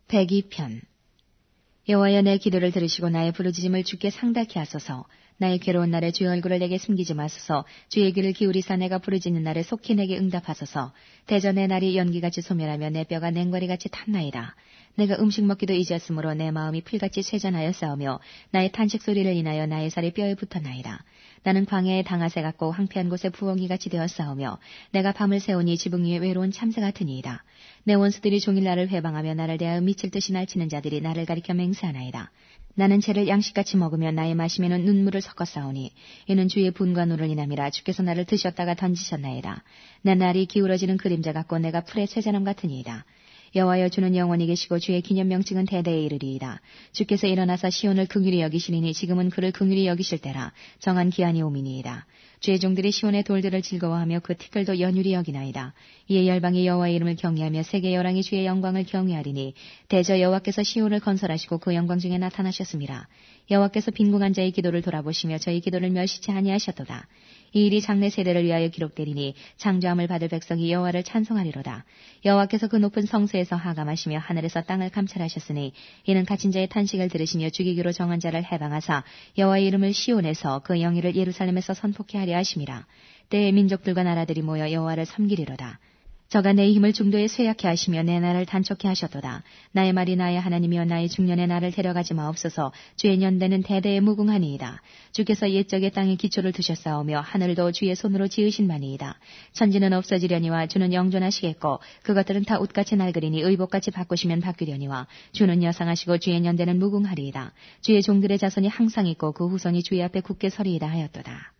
102편. 여호와여, 내 기도를 들으시고 나의 부르짖음을 주께 상달케 하소서. 나의 괴로운 날에 주의 얼굴을 내게 숨기지 마소서. 주의 귀를 기울이사 내가 부르짖는 날에 속히 내게 응답하소서. 대저 내 날이 연기같이 소멸하며 내 뼈가 냉과리같이 탔나이다. 내가 음식 먹기도 잊었으므로 내 마음이 풀같이 쇠잔하여 싸우며 나의 탄식 소리를 인하여 나의 살이 뼈에 붙었나이다. 나는 광야의 당아새 같고 황폐한 곳에 부엉이같이 되어 싸우며 내가 밤을 새우니 지붕 위에 외로운 참새 같으니이다. 내 원수들이 종일 나를 회방하며 나를 대하여 미칠 듯이 날치는 자들이 나를 가리켜 맹세하나이다. 나는 채를 양식같이 먹으며 나의 마심에는 눈물을 섞어 싸우니 이는 주의 분과 노를 인함이라. 주께서 나를 드셨다가 던지셨나이다. 내 날이 기울어지는 그림자 같고 내가 풀의 쇠자람 같으니이다. 여호와여, 주는 영원히 계시고 주의 기념 명칭은 대대에 이르리이다. 주께서 일어나사 시온을 긍휼히 여기시리니 지금은 그를 긍휼히 여기실 때라. 정한 기한이 오미니이다. 주의 종들이 시온의 돌들을 즐거워하며 그 티끌도 연율히 여기나이다. 이에 열방이 여호와의 이름을 경외하며 세계 열왕이 주의 영광을 경외하리니 대저 여호와께서 시온을 건설하시고 그 영광 중에 나타나셨습니다. 여호와께서 빈궁한 자의 기도를 돌아보시며 저희 기도를 멸시치 아니하셨도다. 이 일이 장래 세대를 위하여 기록되리니 창조함을 받을 백성이 여호와를 찬송하리로다. 여호와께서 그 높은 성소에서 하감하시며 하늘에서 땅을 감찰하셨으니 이는 갇힌 자의 탄식을 들으시며 죽이기로 정한 자를 해방하사 여호와의 이름을 시온에서 그 영예를 예루살렘에서 선포케 하려 하심이라. 때에 민족들과 나라들이 모여 여호와를 섬기리로다. 저가 내 힘을 중도에 쇠약케 하시며 내 나를 단촉케 하셨도다. 나의 말이 나의 하나님이여 나의 중년에 나를 데려가지 마옵소서. 주의 년대는 대대에 무궁하니이다. 주께서 옛적의 땅에 기초를 두셨사오며 하늘도 주의 손으로 지으신 바니이다. 천지는 없어지려니와 주는 영존하시겠고 그것들은 다 웃같이 낡으리니 의복같이 바꾸시면 바뀌려니와 주는 여상하시고 주의 년대는 무궁하리이다. 주의 종들의 자손이 항상 있고 그 후손이 주의 앞에 굳게 서리이다 하였도다.